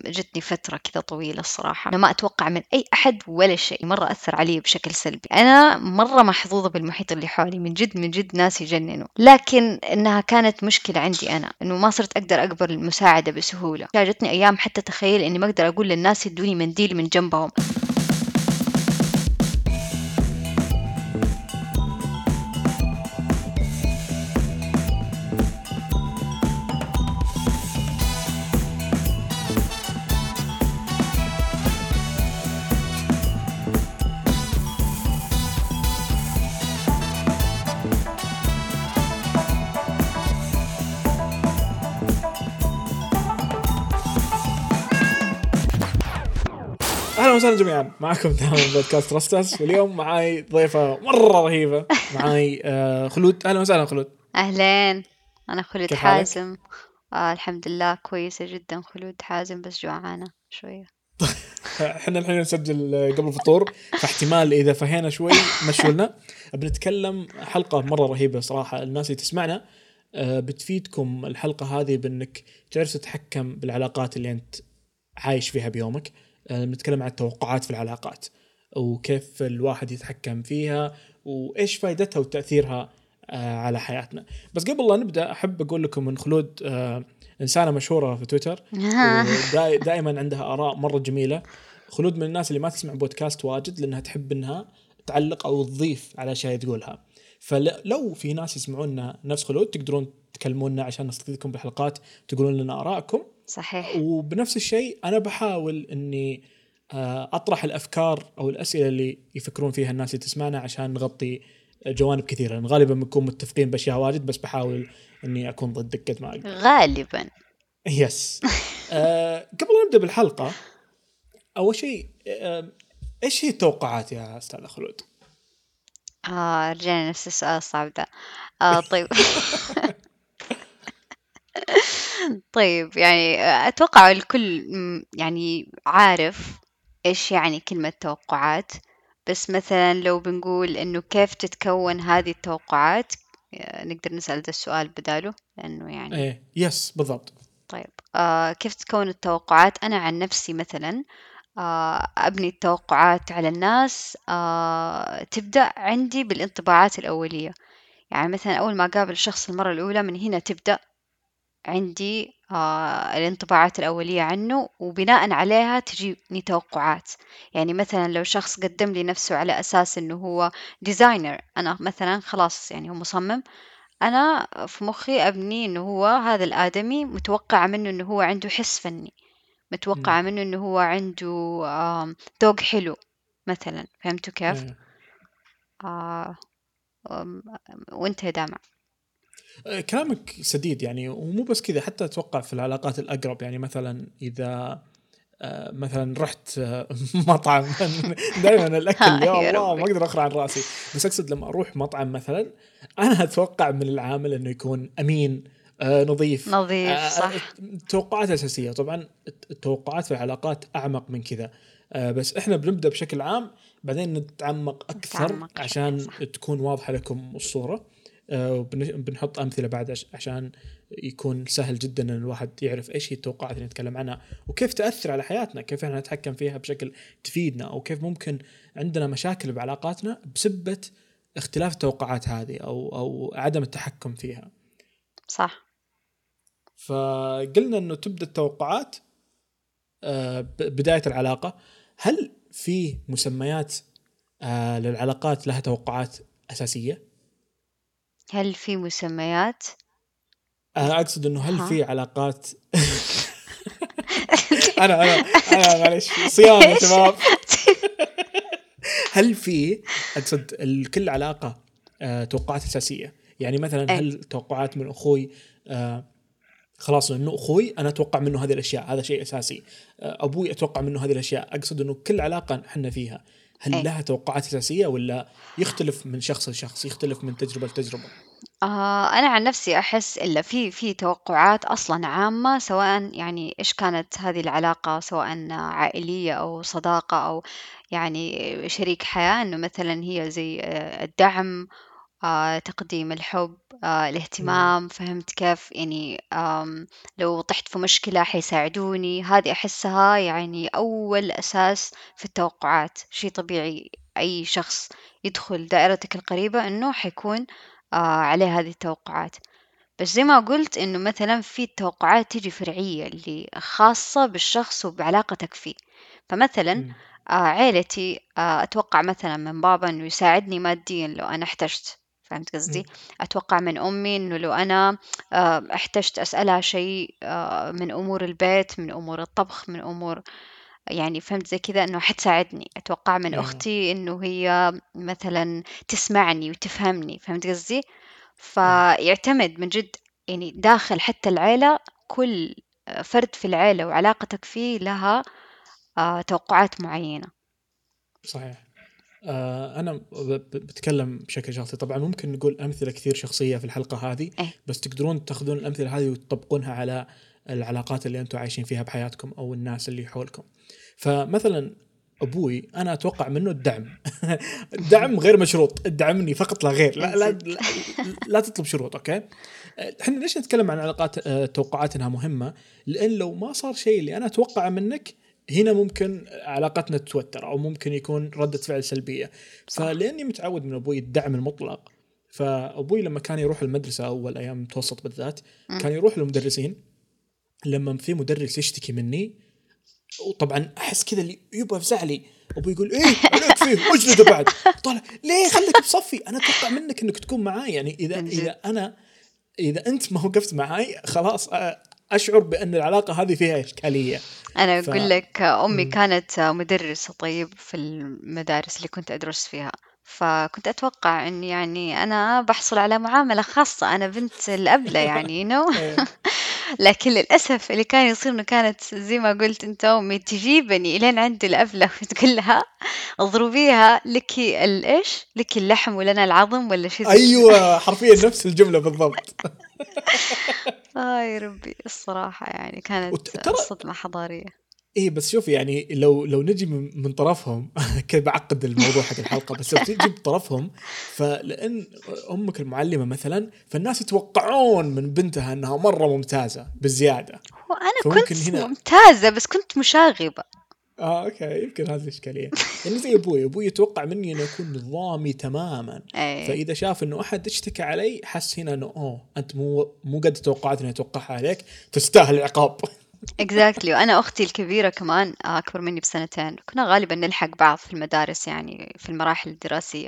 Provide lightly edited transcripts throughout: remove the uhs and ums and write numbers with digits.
جتني فترة كذا طويلة الصراحة أنا ما أتوقع من أي أحد ولا شيء، مرة أثر علي بشكل سلبي. أنا مرة محظوظة بالمحيط اللي حولي، من جد من جد ناس يجننوا، لكن إنها كانت مشكلة عندي أنا، إنه ما صرت أقدر أقبل المساعدة بسهولة. جاتني أيام حتى تخيل إني ما أقدر أقول للناس يدوني منديل من جنبهم. اهلا وسهلا جميعا، معكم دائما بودكاست رستاس، واليوم معاي ضيفه مره رهيبه. معاي خلود. اهلا وسهلا خلود. أهلين، أنا خلود كيف حالك؟ حازم. الحمد لله كويسة جدا. خلود حازم بس جوعانة شوية. احنا الحين نسجل قبل الفطور، فاحتمال اذا فهينا شوي مشولنا. بنتكلم حلقه مره رهيبه صراحه، الناس اللي تسمعنا بتفيدكم الحلقه هذه بانك تعرف تتحكم بالعلاقات اللي انت عايش فيها بيومك. بنتكلم عن التوقعات في العلاقات وكيف الواحد يتحكم فيها وإيش فائدتها وتأثيرها على حياتنا. بس قبل لا نبدأ أحب أقول لكم أن خلود إنسانة مشهورة في تويتر، ودائما عندها آراء مرة جميلة. خلود من الناس اللي ما تسمع بودكاست واجد لأنها تحب أنها تعلق أو تضيف على أشياء تقولها. فلو في ناس يسمعونا نفس خلود تقدرون تكلمونا عشان نستضيفكم بالحلقات، تقولون لنا آراءكم. صحيح. وبنفس الشيء أنا بحاول أني أطرح الأفكار أو الأسئلة اللي يفكرون فيها الناس اللي تسمعنا عشان نغطي جوانب كثيرة. غالبا بنكون متفقين بأشياء واجد، بس بحاول أني أكون ضدك قد ما أقدر. غالبا. يس. قبل لا نبدأ بالحلقة، أول شيء إيش هي التوقعات يا أستاذ خلود؟ رجعنا نفس السؤال الصعب ده. طيب. طيب يعني أتوقع الكل يعني عارف إيش يعني كلمة توقعات، بس مثلا لو بنقول إنه كيف تتكون هذه التوقعات، نقدر نسأل ده السؤال بداله لأنه يعني. إيه يس بالضبط. طيب كيف تتكون التوقعات؟ أنا عن نفسي مثلا أبني التوقعات على الناس، تبدأ عندي بالانطباعات الأولية. يعني مثلا أول ما أقابل الشخص المرة الأولى من هنا تبدأ عندي الانطباعات الأولية عنه، وبناء عليها تجيني توقعات. يعني مثلا لو شخص قدم لي نفسه على أساس إنه هو ديزاينر، أنا مثلا خلاص يعني هو مصمم، أنا في مخي أبني إنه هو هذا الآدمي متوقع منه إنه هو عنده حس فني، متوقع منه إنه هو عنده ذوق حلو مثلا. فهمتوا كيف؟ إيه. آه وانت يا دامع؟ كلامك سديد يعني، ومو بس كذا، حتى أتوقع في العلاقات الأقرب. يعني مثلا إذا مثلا رحت مطعم دائما الاكل يا يا الله ما ربي. اقدر اخرع عن راسي، بس اقصد لما اروح مطعم مثلا انا اتوقع من العامل انه يكون امين، نظيف. نظيف صح. توقعات اساسيه. طبعا التوقعات في العلاقات اعمق من كذا، بس احنا بنبدا بشكل عام، بعدين نتعمق اكثر نتعمق شوية عشان صح. تكون واضحه لكم الصوره. بنحط امثله بعد عشان يكون سهل جدا ان الواحد يعرف ايش هي التوقعات اللي نتكلم عنها وكيف تأثر على حياتنا، كيف احنا نتحكم فيها بشكل تفيدنا، او كيف ممكن عندنا مشاكل بعلاقاتنا بسبة اختلاف التوقعات هذه او عدم التحكم فيها. صح. فقلنا انه تبدأ التوقعات بداية العلاقة. هل في مسميات للعلاقات لها توقعات أساسية؟ هل في مسميات؟ أقصد انه هل ها. في علاقات انا معلش صيانة إيش؟ شباب. هل في، اقصد كل علاقه توقعات اساسيه. يعني مثلا إيه. هل توقعات من اخوي خلاص انه اخوي انا اتوقع منه هذه الاشياء، هذا شيء اساسي. ابوي اتوقع منه هذه الاشياء. اقصد انه كل علاقه احنا فيها هل إيه. لها توقعات اساسيه ولا يختلف من شخص لشخص، يختلف من تجربه لتجربه؟ أنا عن نفسي أحس إلا في توقعات أصلا عامة، سواء يعني إيش كانت هذه العلاقة، سواء عائلية أو صداقة أو يعني شريك حياة، إنه مثلا هي زي الدعم، تقديم الحب، مم. الاهتمام، فهمت كيف؟ يعني لو طحت في مشكلة حيساعدوني، هذه أحسها يعني أول أساس في التوقعات، شيء طبيعي أي شخص يدخل دائرتك القريبة إنه حيكون عليه هذه التوقعات. بس زي ما قلت إنه مثلا في توقعات تيجي فرعية اللي خاصة بالشخص وبعلاقتك فيه. فمثلا مم. عيلتي أتوقع مثلا من بابا إنه يساعدني ماديا لو أنا احتجت، فهمت مم. قصدي؟ أتوقع من أمي إنه لو أنا احتجت أسألها شيء من أمور البيت، من أمور الطبخ، من أمور يعني فهمت زي كذا إنه حتساعدني. أتوقع من آه. أختي إنه هي مثلا تسمعني وتفهمني، فهمت قصدي؟ آه. فيعتمد من جد، يعني داخل حتى العيلة، كل فرد في العيلة وعلاقتك فيه لها توقعات معينة. صحيح. أنا بتكلم بشكل شخصي، طبعا ممكن نقول أمثلة كثير شخصية في الحلقة هذه، إيه. بس تقدرون تاخذون الأمثلة هذه وتطبقونها على العلاقات اللي أنتم عايشين فيها بحياتكم أو الناس اللي حولكم. فمثلا أبوي أنا أتوقع منه الدعم. الدعم غير مشروط، ادعمني فقط لا غير، من لا لا جد. لا, لا تطلب شروط. أوكي. احنا ليش نتكلم عن علاقات توقعات انها مهمة؟ لان لو ما صار شيء اللي انا اتوقعه منك، هنا ممكن علاقتنا تتوتر او ممكن يكون ردة فعل سلبية. صح. فلاني متعود من ابوي الدعم المطلق، فابوي لما كان يروح المدرسة اول ايام متوسط بالذات مم. كان يروح للمدرسين. لما في مدرس يشتكي مني، وطبعا احس كذا اللي يبغى يفزع لي، ابوي يقول ايه عليك فيه اجلده بعد. طالع ليه؟ خليك بصفي، انا اتوقع منك انك تكون معاي. يعني اذا من جد. اذا انا اذا انت ما وقفت معاي خلاص اشعر بان العلاقه هذه فيها اشكاليه. أنا ف أقول لك أمي مم. كانت مدرسة طيب في المدارس اللي كنت أدرس فيها، فكنت أتوقع إن يعني أنا بحصل على معاملة خاصة، أنا بنت الأبلة يعني إيه. لكن للأسف اللي كان يصير إنه كانت زي ما قلت أنت أمي تجيبني إلين عند الأبلة وتقول لها اضربيها لك الإيش، لك اللحم ولنا العظم ولا شيء زي كذا. ايوه حرفيا نفس الجمله بالضبط. يا ربي الصراحة يعني كانت وترى صدمة حضارية. ايه، بس شوف يعني لو نجي من طرفهم كذا بعقد الموضوع حق الحلقه، بس لو تجي بطرفهم، فلان امك المعلمه مثلا، فالناس يتوقعون من بنتها انها مره ممتازه بزياده. وأنا فممكن كنت هنا ممتازة بس كنت مشاغبة. اوكي يمكن هذه الاشكاليه. يعني زي ابوي يتوقع مني انه اكون نظامي تماما. ايه. فاذا شاف انه احد اشتكى علي حس هنا انه انت مو قد التوقعات اللي اتوقعها عليك، تستاهل العقاب. exactly. وأنا أختي الكبيرة كمان أكبر مني بسنتين، كنا غالبا نلحق بعض في المدارس يعني في المراحل الدراسية.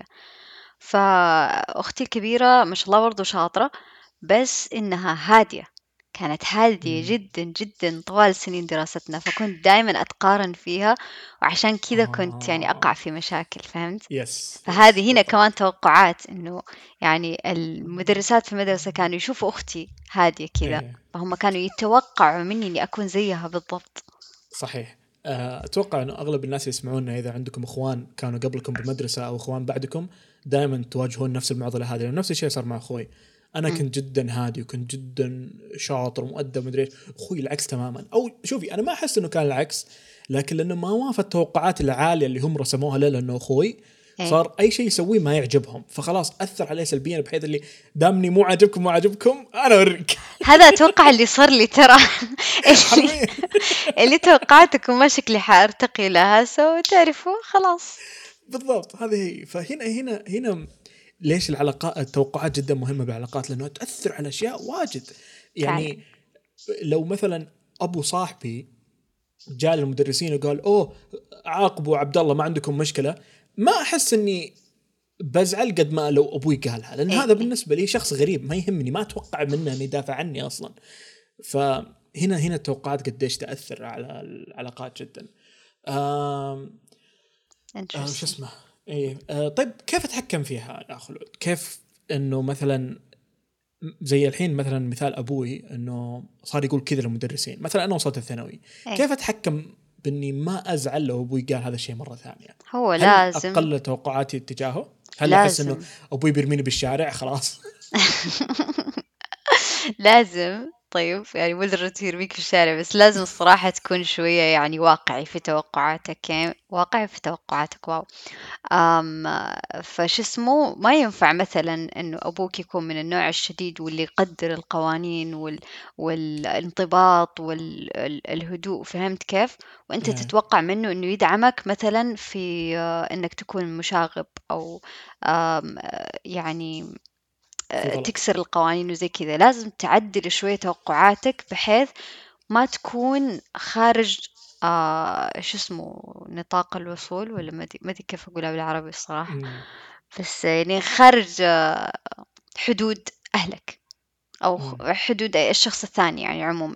فأختي الكبيرة ما شاء الله برضو شاطرة، بس إنها هادية، كانت هادية مم. جدا جدا طوال سنين دراستنا، فكنت دائما أتقارن فيها، وعشان كذا كنت يعني أقع آه. في مشاكل، فهمت؟ يس يس فهذه هنا كمان بالضبط. توقعات إنه يعني المدرسات في المدرسة كانوا يشوفوا أختي هادية كذا، ايه فهم كانوا يتوقعوا مني إني أكون زيها بالضبط. صحيح. اتوقع انه اغلب الناس يسمعونا اذا عندكم اخوان كانوا قبلكم بالمدرسه او اخوان بعدكم، دائما تواجهون نفس المعضله هذه، لأن نفس الشيء صار مع اخوي. انا أمم. كنت جدا هادي وكنت جدا شاطر ومؤدب مدري ايش، اخوي العكس تماما. او شوفي انا ما احس انه كان العكس، لكن لانه ما وافى التوقعات العاليه اللي هم رسموها له، لانه اخوي إيه. صار اي شيء يسويه ما يعجبهم، فخلاص اثر عليه سلبيا، بحيث اللي دامني مو عاجبكم مو عاجبكم انا اوريك. هذا أتوقع اللي صار لي ترى. اللي حرفيا. اللي توقعتك وما شكلي حأرتقي لها، سو تعرفوا خلاص. بالضبط هذه هي. فهنا ليش العلاقات التوقعات جدا مهمه بالعلاقات؟ لانه تاثر على اشياء واجد. فعلا. يعني لو مثلا ابو صاحبي جاء للمدرسين وقال اوه عاقبوا عبد الله ما عندكم مشكله، ما احس اني بزعل قد ما لو ابوي قالها، لان إيه. هذا إيه. بالنسبه لي شخص غريب ما يهمني، ما اتوقع منه انه يدافع عني اصلا. فهنا التوقعات قديش تاثر على العلاقات جدا. آم شو interesting. اسمه. ايه طيب كيف اتحكم فيها يا خلود؟ كيف انه مثلا زي الحين مثلا مثال ابوي انه صار يقول كذا للمدرسين، مثلا انا وصلت الثانوي، إيه. كيف اتحكم باني ما ازعل لو ابوي قال هذا الشيء مره ثانيه؟ هو هل لازم. اقل توقعاتي اتجاهه؟ هل احس انه لازم. ابوي بيرميني بالشارع خلاص؟ لازم طيب يعني مدرة يرميك في الشارع، بس لازم الصراحة تكون شوية يعني واقعي في توقعاتك، يعني واقعي في توقعاتك. واو. فش اسمه، ما ينفع مثلا انه ابوك يكون من النوع الشديد واللي يقدر القوانين والانضباط والهدوء، فهمت كيف؟ وانت آه، تتوقع منه انه يدعمك مثلا في انك تكون مشاغب او يعني في غلط. تكسر القوانين وزي كذا. لازم تعدل شوية توقعاتك بحيث ما تكون خارج شو اسمه نطاق الوصول، ولا ما أدري كيف أقولها بالعربي الصراحة. مم. بس يعني خارج حدود أهلك، أو مم. حدود الشخص الثاني يعني عموما.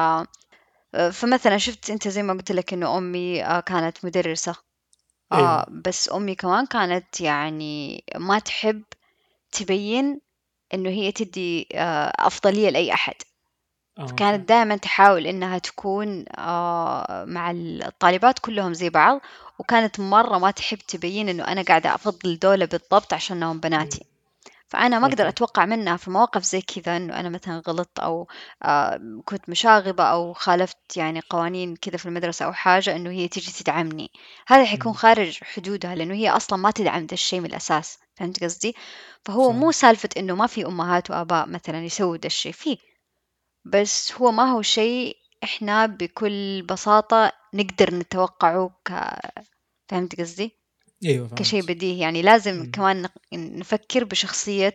فمثلا شفت أنت زي ما قلت لك إنه أمي كانت مدرسة. ايوه. بس أمي كمان كانت يعني ما تحب تبين إنه هي تدي أفضلية لأي أحد. اوكي. فكانت دائما تحاول إنها تكون مع الطالبات كلهم زي بعض، وكانت مرة ما تحب تبين إنه أنا قاعدة أفضل دولة بالضبط عشانهم مم. بناتي. فأنا ما أقدر اوكي. أتوقع منها في مواقف زي كذا إنه أنا مثلا غلطت، أو كنت مشاغبة أو خالفت يعني قوانين كذا في المدرسة أو حاجة، إنه هي تيجي تدعمني. هذا حيكون مم. خارج حدودها، لأنه هي أصلا ما تدعم ده الشيء من الأساس. فهمت قصدي؟ فهو مو فاهم. سالفة إنه ما في أمهات وآباء مثلا يسووا ده الشيء فيه، بس هو ما هو شيء إحنا بكل بساطة نقدر نتوقعه فهمت قصدي؟ ايوه كشيء فهمت. بديهي. يعني لازم مم. كمان نفكر بشخصية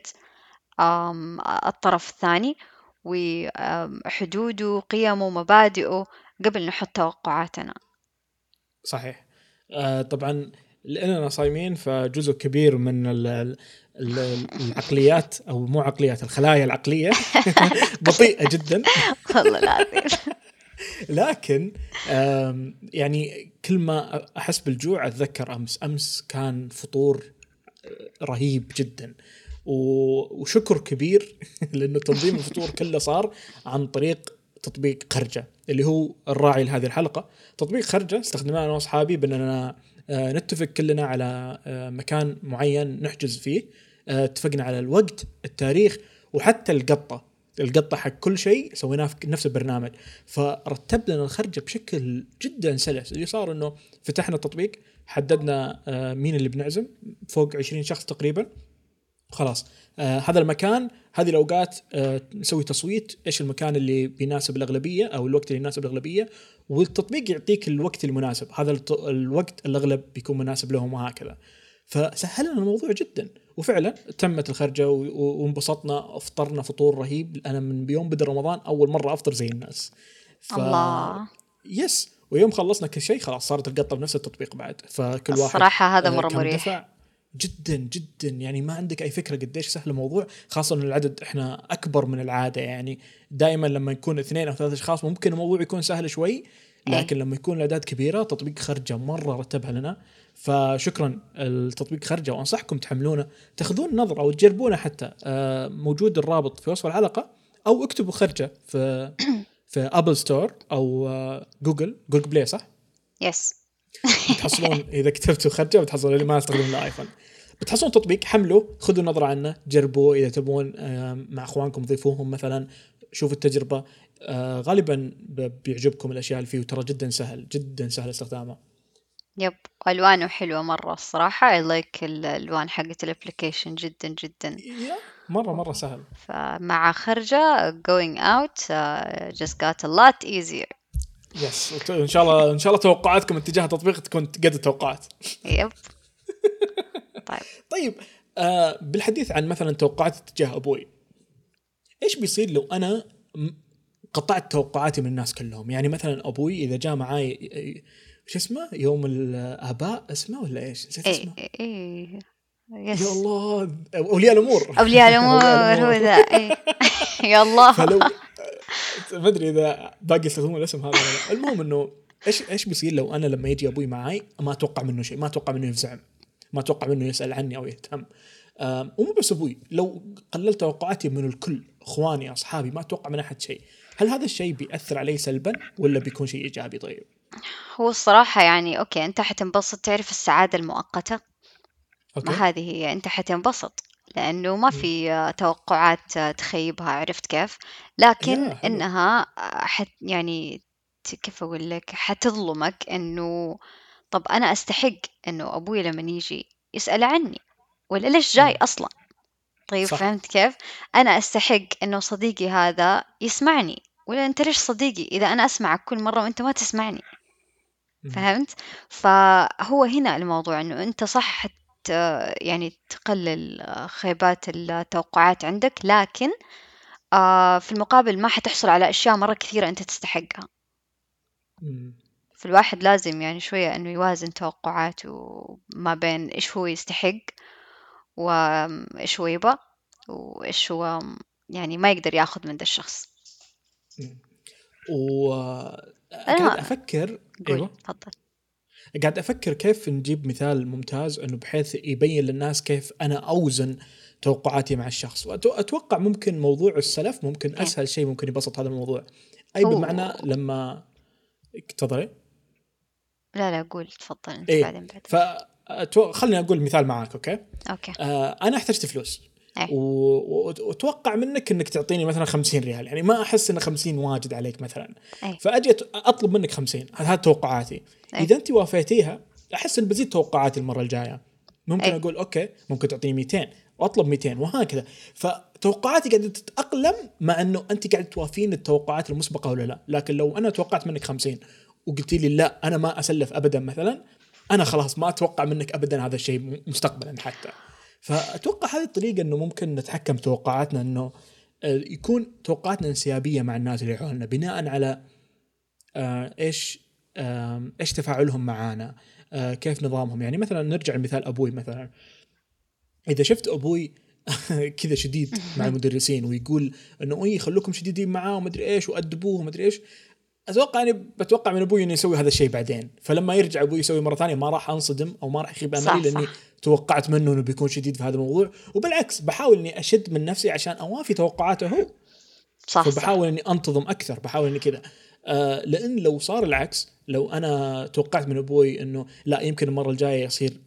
الطرف الثاني، وحدوده وقيمه ومبادئه قبل نحط توقعاتنا. صحيح. طبعا لاننا صايمين، فجزء كبير من العقليات، او مو عقليات، الخلايا العقليه بطيئه جدا. والله العظيم. لكن يعني كل ما احس بالجوع اتذكر امس كان فطور رهيب جدا. وشكر كبير لانه تنظيم الفطور كله صار عن طريق تطبيق خرجه، اللي هو الراعي لهذه الحلقه. تطبيق خرجه استخدمناه انا واصحابي باننا نتفق كلنا على مكان معين نحجز فيه. اتفقنا على الوقت، التاريخ، وحتى القطه حق كل شيء سويناه في نفس البرنامج. فرتب لنا الخرجه بشكل جدا سلس. اللي صار انه فتحنا التطبيق، حددنا مين اللي بنعزم، فوق 20 شخص تقريبا. خلاص هذا المكان، هذه الاوقات، نسوي تصويت ايش المكان اللي بيناسب الاغلبيه او الوقت اللي يناسب الاغلبيه، والتطبيق يعطيك الوقت المناسب. هذا الوقت الاغلب بيكون مناسب لهم، وهكذا. فسهل لنا الموضوع جدا. وفعلا تمت الخرجه وانبسطنا، افطرنا فطور رهيب. انا من بيوم بدا رمضان اول مره افطر زي الناس. ف الله. يس. ويوم خلصنا كل شيء خلاص صارت القطه بنفس التطبيق بعد، فكل واحد الصراحة هذا مرة كم مريح. دفع. جدا جدا يعني ما عندك اي فكره قديش سهل الموضوع، خاصه ان العدد احنا اكبر من العاده. يعني دائما لما يكون 2 أو 3 اشخاص ممكن الموضوع يكون سهل شوي، إيه. لكن لما يكون الاعداد كبيره تطبيق خرجه مره رتبها لنا. فشكرا التطبيق خرجه، وانصحكم تحملونه، تاخذون نظره او تجربونه حتى. موجود الرابط في وصف الحلقه، او اكتبوا خرجه في ابل ستور او جوجل بلاي، صح؟ يس. بتحصلون اذا كتبتوا خرجه بتحصلون. اللي ما يستخدمون الايفون بتحصلون تطبيق، حملوا، خذوا نظره عنه، جربوه اذا تبون مع اخوانكم ضيفوهم مثلا، شوفوا التجربه. غالبا بيعجبكم الاشياء اللي فيه، وترى جدا سهل، جدا سهل استخدامه. يب. ألوانه حلوة مرة الصراحة. I like الألوان حقت الابليكيشن جدا جدا. يا مره سهل. فمع خرجة going out just got a lot easier. يس. ان شاء الله ان شاء الله توقعاتكم اتجاه التطبيق تكون قد التوقعات. يب. طيب. طيب بالحديث عن مثلا توقعات اتجاه ابوي، ايش بيصير لو انا قطعت توقعاتي من الناس كلهم؟ يعني مثلا ابوي اذا جاء معاي شو اسمه يوم الاباء، اسمه ولا ايش، نسيت ايه اسمه. ايه. يا يس. الله، اولياء الامور. أولياء اولياء الأمور هو الامور. ذا ايه. يا الله. فلو ما ادري اذا باقي يستخدمون الاسم هذا ولا لا. المهم انه ايش بيصير لو انا لما يجي ابوي معاي ما اتوقع منه شيء، ما اتوقع منه يفزع، ما اتوقع منه يسال عني او يهتم. ومو بس ابوي، لو قللت توقعاتي من الكل، اخواني، اصحابي، ما اتوقع من احد شيء، هل هذا الشيء بيأثر علي سلبا ولا بيكون شيء ايجابي؟ طيب. هو الصراحة يعني أوكي، أنت حتنبسط، تعرف السعادة المؤقتة، ما اوكي. هذه هي. أنت حتنبسط لأنه ما مم. في توقعات تخيبها، عرفت كيف؟ لكن يا حلو. إنها يعني كيف أقول لك، حتظلمك إنه طب أنا أستحق إنه أبوي لما يجي يسأل عني، ولا ليش جاي مم. أصلا؟ طيب صح. فهمت كيف؟ أنا أستحق إنه صديقي هذا يسمعني، ولا أنت ليش صديقي إذا أنا أسمعك كل مرة وأنت ما تسمعني؟ مم. فهمت؟ فهو هنا الموضوع إنه أنت صح يعني تقلل خيبات التوقعات عندك، لكن في المقابل ما حتحصل على أشياء مرة كثيرة أنت تستحقها. مم. فالواحد لازم يعني شوية إنه يوازن توقعاته ما بين إيش هو يستحق وإيش هو يبغى وإيش هو يعني ما يقدر ياخذ من ذا الشخص. مم. وقاعد أنا افكر. قول ايوه. تفضل. قاعد افكر كيف نجيب مثال ممتاز انه بحيث يبين للناس كيف انا اوزن توقعاتي مع الشخص. واتوقع ممكن موضوع السلف ممكن إيه اسهل شيء ممكن يبسط هذا الموضوع. اي هو بمعنى لما تفضلي. لا لا قول تفضل أنت ايه. بعدين بعد. خليني اقول مثال معاك، اوكي؟ أوكي. انا احتجت فلوس إيه واتوقع منك انك تعطيني مثلا 50 ريال، يعني ما احس ان 50 واجد عليك مثلا. إيه فاجي اطلب منك 50، هذه توقعاتي. إيه اذا انت وافيتيها احس ان بزيد توقعاتي المره الجايه. ممكن إيه اقول اوكي ممكن تعطيني 200 واطلب 200 وهكذا. فتوقعاتي قاعده تتاقلم مع انه انت قاعد توافين التوقعات المسبقه ولا لا. لكن لو انا توقعت منك 50 وقلت لي لا انا ما اسلف ابدا مثلا، انا خلاص ما اتوقع منك ابدا هذا الشيء مستقبلا حتى. فاتوقع هذه الطريقه انه ممكن نتحكم توقعاتنا، انه يكون توقعاتنا انسيابيه مع الناس اللي حولنا بناء على ايش ايش تفاعلهم معانا، كيف نظامهم. يعني مثلا نرجع لمثال ابوي مثلا. اذا شفت ابوي كذا شديد مع المدرسين ويقول انه اي خلوكم شديدين معاه ومدري ايش وادبوه ومدري ايش، اتوقع اني بتوقع من ابوي انه يسوي هذا الشيء بعدين. فلما يرجع ابوي يسوي مره ثانيه ما راح انصدم او ما راح يخيب املي صح لاني صح توقعت منه انه بيكون شديد في هذا الموضوع. وبالعكس بحاول اني اشد من نفسي عشان اوافي توقعاته هو. صح صح فبحاول اني انتظم اكثر، بحاول اني كذا. لان لو صار العكس، لو انا توقعت من ابوي انه لا يمكن المره الجايه يصير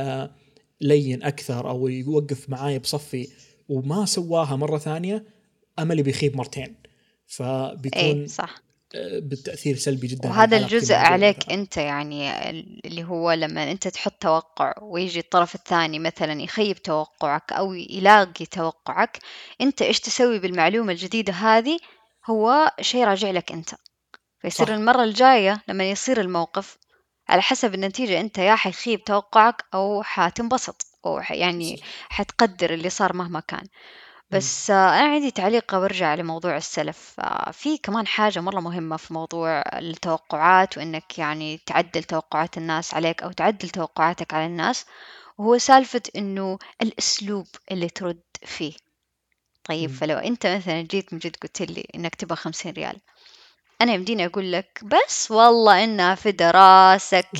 لين اكثر او يوقف معاي بصفي وما سواها مره ثانيه، املي بيخيب مرتين. إيه فبيكون صح. بالتأثير سلبي جدا على وهذا علاقتي الجزء مع أبوي عليك مثلا. أنت يعني اللي هو لما أنت تحط توقع ويجي الطرف الثاني مثلا يخيب توقعك أو يلاقي توقعك، أنت إيش تسوي بالمعلومة الجديدة هذه هو شيء راجع لك أنت. فيصير صح. المرة الجاية لما يصير الموقف على حسب النتيجة أنت يا حيخيب توقعك أو حتنبسط أو يعني حتقدر اللي صار مهما كان. مم. بس أنا عندي تعليق برجع لموضوع السلف. في كمان حاجة مرة مهمة في موضوع التوقعات وإنك يعني تعدل توقعات الناس عليك أو تعدل توقعاتك على الناس، وهو سالفة إنه الأسلوب اللي ترد فيه. طيب مم. فلو أنت مثلا جيت من جد قلت لي إنك تبغى 50 ريال، أنا يمديني أقول لك بس والله إنها في دراسك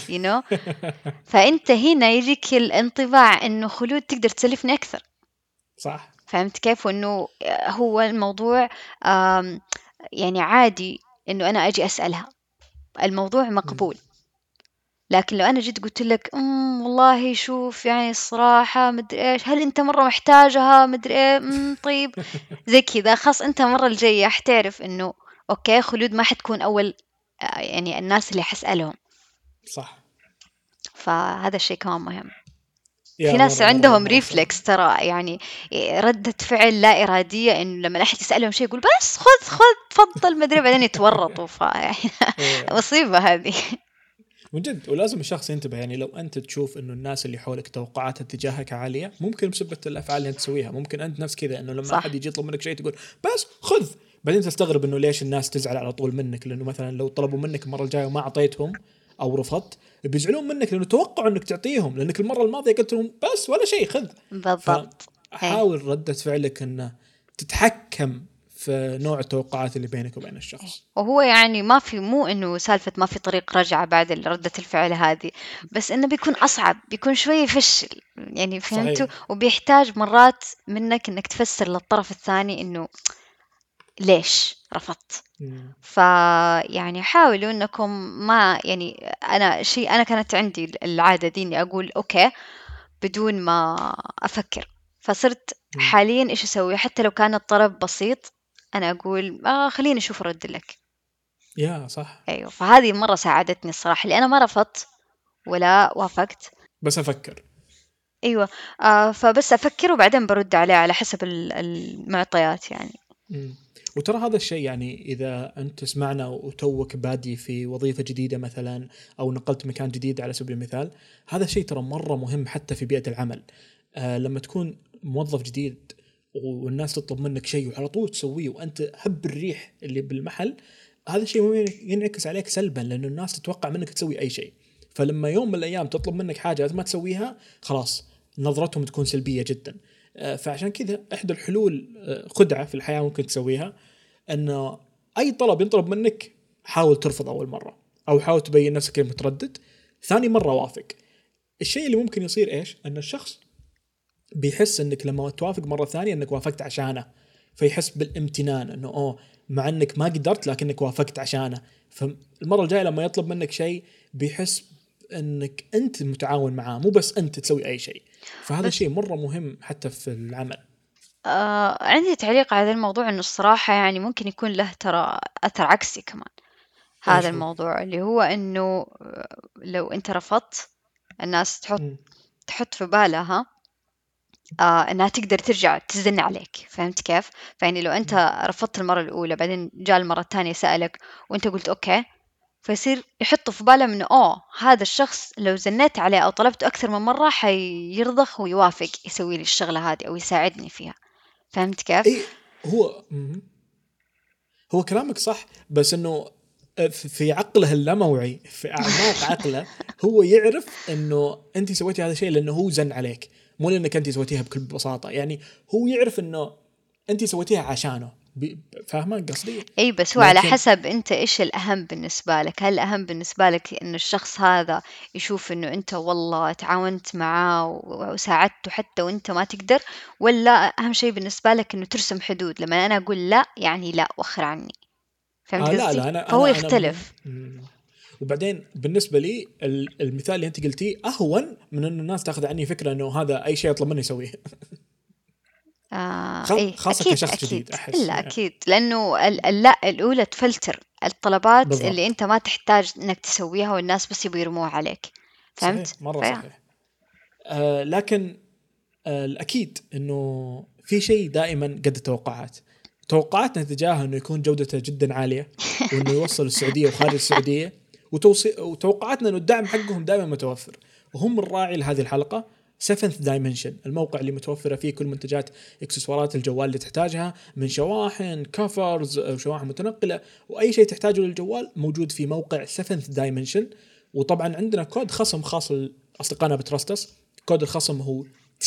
فأنت هنا يجيك الانطباع إنه خلود تقدر تسلفني أكثر. صح. فهمت كيف؟ وإنه هو الموضوع آم، يعني عادي إنه أنا أجي أسألها، الموضوع مم. مقبول. لكن لو أنا جيت قلت لك والله شوف يعني الصراحة مدري إيش، هل أنت مرة محتاجها مدري إيه طيب زي كذا، خلاص أنت المرة الجاية حتعرف إنه أوكي خلود ما حتكون أول يعني الناس اللي حسألهم. صح. فهذا الشيء كمان مهم. في يا ناس مرة مرة عندهم مرة صح. ريفلكس ترى يعني ردة فعل لا إرادية، إنه لما أحد يسألهم شيء يقول بس خذ خذ تفضل مدري بعدين يتورطوا يعني إيه. مصيبة هذه. من جد. ولازم الشخص ينتبه، يعني لو انت تشوف انه الناس اللي حولك توقعاتها تجاهك عاليه، ممكن بسبب الافعال اللي انت تسويها. ممكن انت نفس كذا انه لما احد صح يجي يطلب منك شيء تقول بس خذ، بعدين تستغرب انه ليش الناس تزعل على طول منك. لانه مثلا لو طلبوا منك المره الجايه وما اعطيتهم او رفضت، بيزعلون منك لانه توقعوا انك تعطيهم، لانك المره الماضيه قلت لهم بس ولا شيء خذ. بالضبط. إيه فحاول ردة فعلك انه تتحكم في نوع التوقعات اللي بينك وبين إيه. الشخص. وهو يعني ما في مو إنه سالفة ما في طريق رجعة بعد ردة الفعل هذه، بس إنه بيكون أصعب، بيكون شوية يفشل يعني فهمتوا، صحيح. وبيحتاج مرات منك إنك تفسر للطرف الثاني إنه ليش رفضت. مم. فيعني حاولوا إنكم ما يعني أنا كانت عندي العادة دي إني أقول أوكي بدون ما أفكر. فصرت مم. حاليًا إيش أسوي حتى لو كان الطلب بسيط، أنا أقول خليني أشوف أرد لك. يا صح. أيوه، فهذه مرة ساعدتني الصراحة، اللي أنا ما رفضت ولا وافقت. بس افكر. أيوه، فبس أفكر وبعدين بارُد عليه على حسب المعطيات يعني. مم. وترى هذا الشيء يعني إذا أنت تسمعنا وتوك بادي في وظيفة جديدة مثلا، أو نقلت مكان جديد على سبيل المثال، هذا الشيء ترى مرة مهم حتى في بيئة العمل. لما تكون موظف جديد والناس تطلب منك شيء وعلى طول تسويه وأنت هب الريح اللي بالمحل، هذا الشيء ممكن ينعكس عليك سلبا، لأنه الناس تتوقع منك تسوي أي شيء. فلما يوم من الأيام تطلب منك حاجة أنت ما تسويها، خلاص نظرتهم تكون سلبية جدا. فعشان كذا إحدى الحلول، خدعة في الحياة ممكن تسويها، أنه أي طلب ينطلب منك حاول ترفض أول مرة، أو حاول تبين نفسك متردد. ثاني مرة وافق. الشيء اللي ممكن يصير إيش؟ أن الشخص بيحس أنك لما توافق مرة ثانية أنك وافقت عشانه، فيحس بالامتنان أنه مع أنك ما قدرت لكنك وافقت عشانه. فالمرة الجاية لما يطلب منك شيء بيحس أنك أنت متعاون معاه، مو بس أنت تسوي أي شيء. فهذا بس شيء مرة مهم حتى في العمل. عندي تعليق على هذا الموضوع، إنه الصراحة يعني ممكن يكون له ترى أثر عكسي كمان. هذا إيش هو؟ الموضوع اللي هو إنه لو أنت رفضت، الناس مم. تحط في بالها إنها تقدر ترجع تزن عليك، فهمت كيف؟ فيعني لو أنت مم. رفضت المرة الأولى بعدين جاء المرة الثانية سألك وأنت قلت أوكي، فيصير يحطوا في بالهم إنه هذا الشخص لو زنيت عليه أو طلبته أكثر من مرة حيرضخ ويوافق يسوي لي الشغلة هذه أو يساعدني فيها، فهمت كيف؟ اي. هو هو كلامك صح، بس انه في عقله اللاموعي، في اعماق عقله، هو يعرف انه انت سويتي هذا الشيء لانه هو زن عليك، مو لانك انت سويتيها بكل بساطه. يعني هو يعرف انه انت سويتيها عشانه. فاهمه قصدي؟ أي بس هو على لكن حسب أنت إيش الأهم بالنسبة لك، هل الأهم بالنسبة لك إنه الشخص هذا يشوف إنه أنت والله تعاونت معاه وساعدته حتى وأنت ما تقدر، ولا أهم شيء بالنسبة لك إنه ترسم حدود، لما أنا أقول لا يعني لا وخر عني، فهمت لا قصدي؟ لا، انا فهو انا انا مو يختلف. وبعدين بالنسبه لي المثال اللي انت قلتيه اهون من انه الناس تاخذ عني فكره انه هذا اي شيء يطلب مني اسويه. إيه خاصه أكيد كشخص أكيد، جديد احس إلا يعني. أكيد لأنه اللا الأولى تفلتر الطلبات اللي بالضبط. أنت ما تحتاج إنك تسويها والناس بس يبغوا يرموها عليك، صحيح، فهمت؟ مره صحيح. لكن الأكيد أنه في شيء دائما قد التوقعات. توقعاتنا تجاهه أنه يكون جودته جدا عالية، وأنه يوصل السعودية وخارج السعودية، وتوقعاتنا أنه الدعم حقهم دائما متوفر. وهم الراعي لهذه الحلقة. سفنث دايمنشن، الموقع اللي متوفرة فيه كل منتجات اكسسوارات الجوال اللي تحتاجها، من شواحن، كفرز، شواحن متنقلة، وأي شيء تحتاجه للجوال موجود في موقع سفنث دايمنشن. وطبعا عندنا كود خصم خاص لأصدقائنا بترستس. كود الخصم هو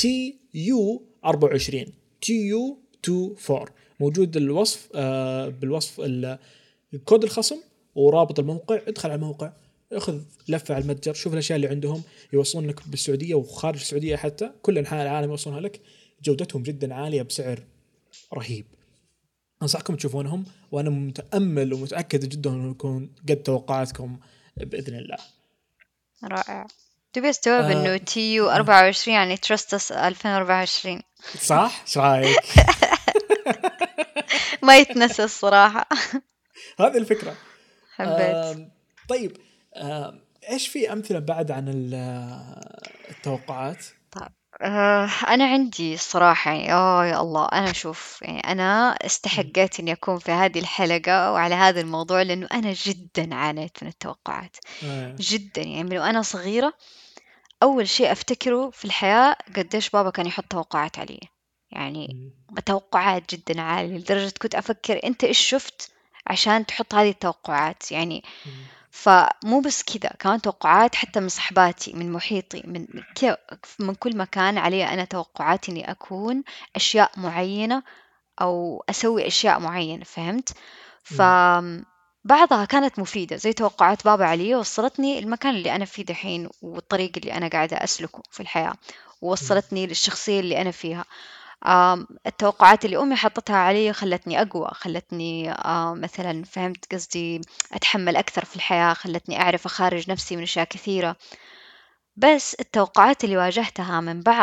TU24، TU24. موجود الوصف بالوصف الكود الخصم ورابط الموقع. ادخل على الموقع، اخذ لفه على المتجر، شوف الاشياء اللي عندهم، يوصلونك بالسعوديه وخارج السعوديه حتى كل انحاء العالم يوصلونها لك. جودتهم جدا عاليه بسعر رهيب. انصحكم تشوفونهم، وانا متامل ومتاكد جدا انه يكون قد توقعاتكم باذن الله. رائع. تبي استوعب إنه آه TU 24 يعني ترستس 2024. صح، ايش رايك؟ ما يتنسى الصراحة. هذه الفكره. حبيت. طيب، ايش في امثله بعد عن التوقعات؟ طيب، أنا عندي الصراحة يعني يا الله، أنا شوف يعني أنا مم. استحقيت إني أكون في هذه الحلقة وعلى هذا الموضوع، لأنه أنا جدا عانيت من التوقعات، آه. جدا يعني من وأنا صغيرة. أول شيء أفتكره في الحياة قديش بابا كان يحط توقعات علي، يعني مم. توقعات جدا عالية لدرجة كنت أفكر أنت إيش شفت عشان تحط هذه التوقعات يعني. مم. فمو بس كذا، كمان توقعات حتى من صحباتي، من محيطي، من كذا، من كل مكان علي أنا توقعات إني أكون أشياء معينة أو أسوي أشياء معينة، فهمت؟ مم. فبعضها كانت مفيدة زي توقعات بابا علي، وصلتني المكان اللي أنا فيه دحين والطريق اللي أنا قاعدة أسلكه في الحياة، مم. ووصلتني للشخصية اللي أنا فيها. التوقعات اللي أمي حطتها علي خلتني أقوى، خلتني مثلا فهمت قصدي أتحمل أكثر في الحياة، خلتني أعرف أخارج نفسي من أشياء كثيرة. بس التوقعات اللي واجهتها من بعض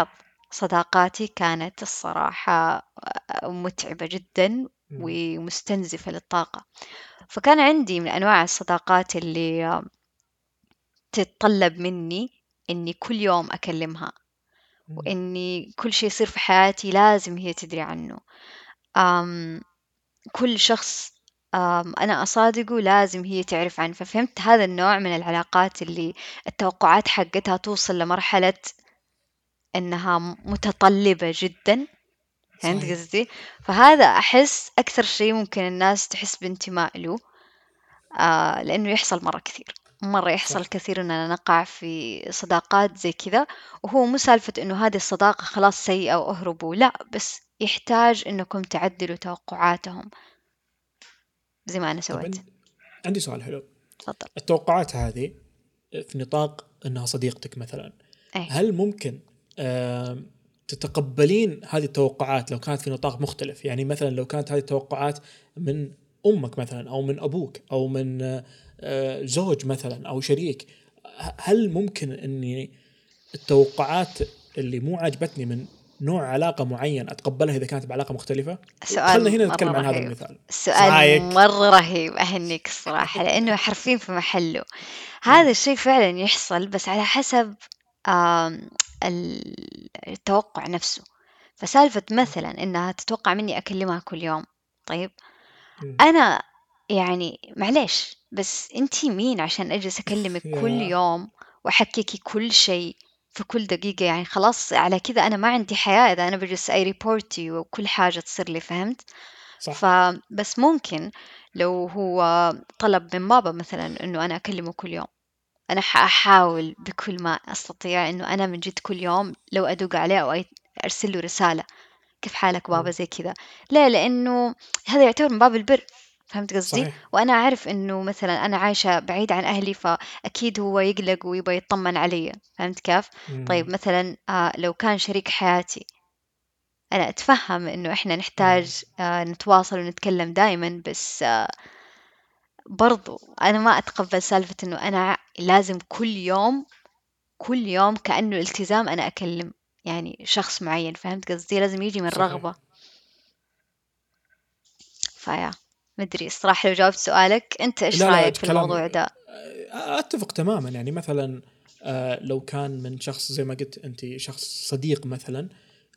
صداقاتي كانت الصراحة متعبة جدا مم. ومستنزفة للطاقة. فكان عندي من أنواع الصداقات اللي تتطلب مني إني كل يوم أكلمها، مم. وإني كل شيء يصير في حياتي لازم هي تدري عنه. آم، كل شخص أنا أصادقه لازم هي تعرف عنه. ففهمت هذا النوع من العلاقات اللي التوقعات حقتها توصل لمرحلة إنها متطلبة جدا. فهمت صحيح. قصدي؟ فهذا أحس أكثر شيء ممكن الناس تحس بانتماء له. لأنه يحصل مرة كثير، مرة يحصل صح. كثير إننا نقع في صداقات زي كذا. وهو مو سالفة إنه هذه الصداقة خلاص سيئة وأهربوا، لأ، بس يحتاج إنكم تعدلوا توقعاتهم زي ما أنا طب سويت. عندي سؤال حلو. تفضل. التوقعات هذه في نطاق انها صديقتك مثلا، إيه. هل ممكن تتقبلين هذه التوقعات لو كانت في نطاق مختلف؟ يعني مثلا لو كانت هذه التوقعات من امك مثلا او من ابوك او من زوج مثلا او شريك، هل ممكن اني التوقعات اللي مو عاجبتني من نوع علاقة معين اتقبلها اذا كانت بعلاقة مختلفة؟ سؤال خلنا هنا مرة نتكلم عن هذا رهيب. المثال. ايش السؤال رايك؟ مرة رهيب، أهنيك الصراحة لأنه حرفيا في محله. هذا الشيء فعلا يحصل بس على حسب آم، التوقع نفسه. فسالفة مثلا إنها تتوقع مني أكلمها كل يوم. طيب، أنا يعني معليش، بس أنتي مين عشان أجلس أكلمك كل يا يوم وأحكيكي كل شيء في كل دقيقة؟ يعني خلاص على كذا أنا ما عندي حياة إذا أنا بجلس أي ريبورتي وكل حاجة تصير لي. فهمت؟ صح. فبس ممكن لو هو طلب من بابا مثلا إنه أنا أكلمه كل يوم، أنا حأحاول بكل ما أستطيع إنه أنا من جد كل يوم لو أدق عليه أو أرسل له رسالة، كيف حالك بابا زي كذا. ليه؟ لأنه هذا يعتبر من باب البر. فهمت قصدي؟ صحيح. وأنا أعرف إنه مثلا أنا عايشة بعيد عن أهلي، فأكيد هو يقلق ويبغى يطمن علي. فهمت كيف؟ طيب مثلا لو كان شريك حياتي، أنا أتفهم إنه إحنا نحتاج نتواصل ونتكلم دائما، بس برضو أنا ما أتقبل سالفة إنه أنا لازم كل يوم كل يوم كأنه التزام أنا أكلم يعني شخص معين. فهمت قصدي؟ لازم يجي من صحيح. رغبة. فيا مدري الصراحة لو جاوبت سؤالك أنت إيش لا لا، رأيك في كلام الموضوع ده؟ اتفق تماما. يعني مثلا لو كان من شخص زي ما قلت انت، شخص صديق مثلا،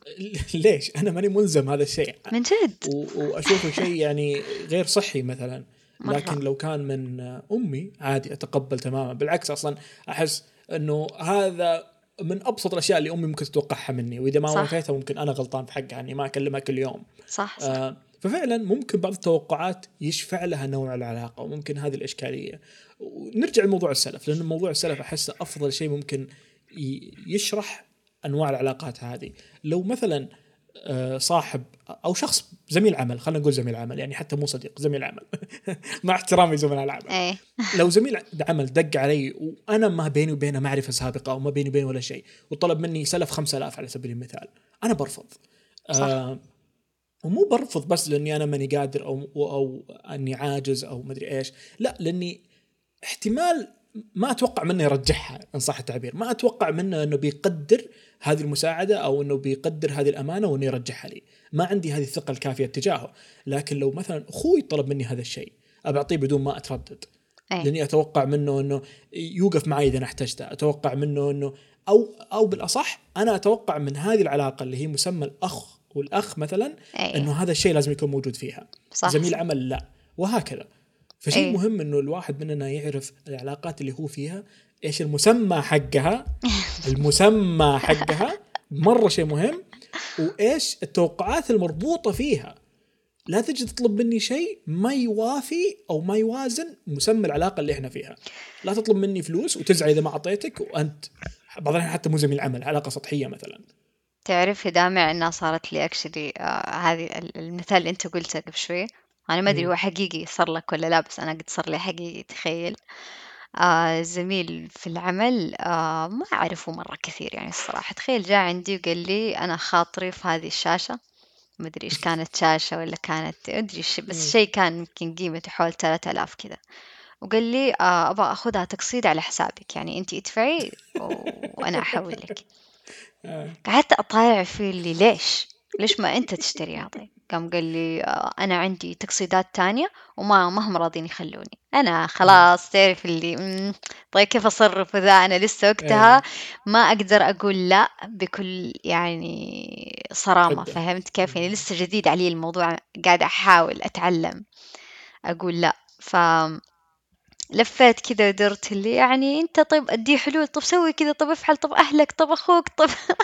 ليش انا ماني ملزم هذا الشيء؟ من جد. واشوفه شيء يعني غير صحي مثلا. مرة. لكن لو كان من امي عادي اتقبل تماما. بالعكس اصلا احس انه هذا من ابسط الاشياء اللي امي ممكن تتوقعها مني، واذا ما صح. وفيتها ممكن انا غلطان في حقها اني ما اكلمها كل يوم. صح. صح. ففعلا ممكن بعض التوقعات يشفع لها نوع العلاقة، وممكن هذه الإشكالية. ونرجع لموضوع السلف، لأن موضوع السلف أحسه أفضل شيء ممكن يشرح أنواع العلاقات هذه. لو مثلا صاحب أو شخص زميل عمل، خلينا نقول زميل عمل، يعني حتى مو صديق، زميل عمل مع احترامي زملاء العمل. إيه. لو زميل عمل دق علي وأنا ما بيني وبينه معرفة سابقة، أو ما بيني وبينه ولا شيء، وطلب مني سلف 5000 على سبيل المثال، أنا برفض. صح. آه ومو برفض بس لاني انا ماني قادر او اني عاجز او مدري ايش، لا، لاني احتمال ما اتوقع منه يرجعها، ان صح التعبير. ما اتوقع منه انه بيقدر هذه المساعده او انه بيقدر هذه الامانه وانه يرجعها لي. ما عندي هذه الثقه الكافيه اتجاهه. لكن لو مثلا اخوي طلب مني هذا الشيء، ابعطيه بدون ما اتردد، إيه. لاني اتوقع منه انه يوقف معي اذا أنا احتجته. اتوقع منه انه او بالاصح انا اتوقع من هذه العلاقه اللي هي مسمى الاخ والاخ مثلا، إيه. انه هذا الشيء لازم يكون موجود فيها. صح. زميل صح. عمل لا، وهكذا. فشيء إيه. مهم انه الواحد مننا يعرف العلاقات اللي هو فيها ايش المسمى حقها. المسمى حقها مره شيء مهم. وايش التوقعات المربوطه فيها. لا تجي تطلب مني شيء ما يوافي او ما يوازن مسمى العلاقه اللي احنا فيها. لا تطلب مني فلوس وتزعل اذا ما اعطيتك، وانت بعض الأحيان حتى مو زميل عمل، علاقه سطحيه مثلا. تعرف يا دامع إنها صارت لي أكشلي هذه المثال اللي أنت قلته قبل شوي. أنا ما أدري امم. هو حقيقي صار لك ولا لا، بس أنا قد صار لي حقيقي. تخيل زميل في العمل ما أعرفه مرة كثير يعني الصراحة. تخيل جاء عندي وقال لي أنا خاطري في هذه الشاشة. ما أدري إيش كانت شاشة ولا كانت أدري بس شيء كان يمكن قيمته حول 3000 كذا. وقال لي أبغى أخذها تقسيط على حسابك، يعني أنتي ادفعي وأنا أحول لك. قعدت أطالع فيه اللي ليش ما أنت تشتريها طيب؟ قام قال لي أنا عندي تقسيطات تانية وما هم راضين يخلوني. أنا خلاص تعرف اللي طيب كيف أصرف ذا؟ أنا لسه وقتها ايه ما أقدر أقول لأ بكل يعني صرامة، حده. فهمت كيف؟ يعني لسه جديد علي الموضوع، قاعدة أحاول أتعلم أقول لأ. لفيت كذا ودرت اللي يعني أنت طيب أديه حلول، طب سوي كذا، طب افعل، طب أهلك، طب أخوك، طب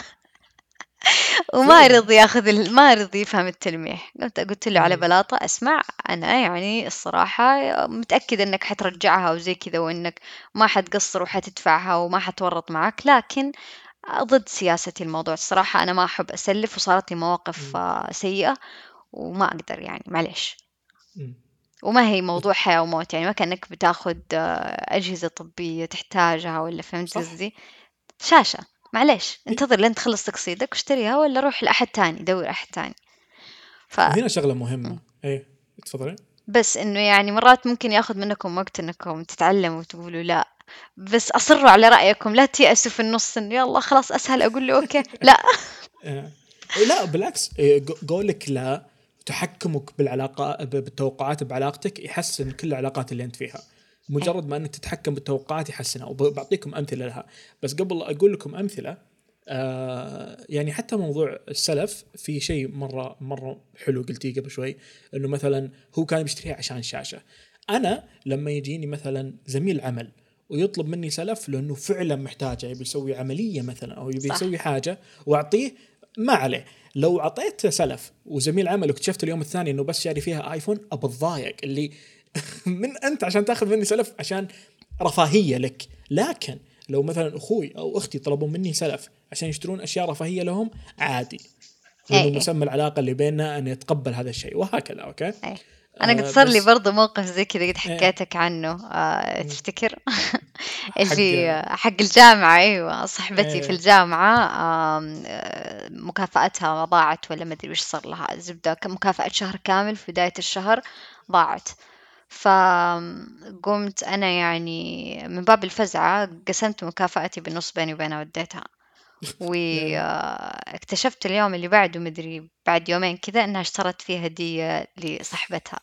وما فعلا. رضي ياخذ ما رضي يفهم التلميح. قلت له على مم. بلاطة، اسمع أنا يعني الصراحة متأكدة إنك حترجعها وزي كذا، وإنك ما حتقصر وحتدفعها وما حتورط معك، لكن ضد سياستي الموضوع الصراحة. أنا ما أحب أسلف، وصارت لي مواقف مم. سيئة وما أقدر يعني معليش. مم. وما هي موضوع حياة وموت، يعني ما كأنك بتاخد أجهزة طبية تحتاجها، ولا فهمت صح. قصدي؟ شاشة، معليش إيه. انتظر لين تخلص تقسيطك واشتريها، ولا روح لأحد تاني، دور أحد تاني. ف وهنا شغله مهمه، ايه تفضلي. بس إنه يعني مرات ممكن ياخذ منكم وقت إنكم تتعلموا وتقولوا لأ، بس أصروا على رأيكم، لا تيأسوا في النص إنه يلا خلاص أسهل أقول له أوكي لا. آه. إيه لا بالعكس، إيه قولك لا، تحكمك بالعلاقة بالتوقعات بعلاقتك يحسن كل العلاقات اللي انت فيها. إيه مجرد ما انك تتحكم بالتوقعات يحسنها، وبعطيكم امثله لها. بس قبل اقول لكم امثله، يعني حتى موضوع السلف في شيء مره حلو قلتيه قبل شوي، انه مثلا هو كان بيشتريها عشان شاشه. انا لما يجيني مثلا زميل عمل ويطلب مني سلف لانه فعلا محتاجه، يبي يسوي عمليه مثلا او يبي صح. يسوي حاجه واعطيه، ما عليه. لو اعطيته سلف وزميل عمل واكتشفت اليوم الثاني انه بس شاري فيها ايفون، ابضايق اللي من انت عشان تاخذ مني سلف عشان رفاهيه لك. لكن لو مثلا اخوي او اختي طلبوا مني سلف عشان يشترون اشياء رفاهيه لهم، عادي، لانه إيه مسمى العلاقه اللي بيننا ان يتقبل هذا الشيء وهكذا. اوكي. إيه. أنا قد صار لي بس برضه موقف زي كذا، قد إيه. حكيتك عنه مم. تفتكر؟ حق. اللي حق الجامعة، أيوة صاحبتي في إيه. الجامعة مكافأتها ضاعت، ولا ما أدري وش صار لها، زبدة مكافأة شهر كامل في بداية الشهر ضاعت. فقمت أنا يعني من باب الفزعة قسمت مكافأتي بالنص بيني وبينها وديتها. إيه. واكتشفت اليوم اللي بعده، مدري بعد يومين كذا، إنها اشترت فيه هدية لصاحبتها.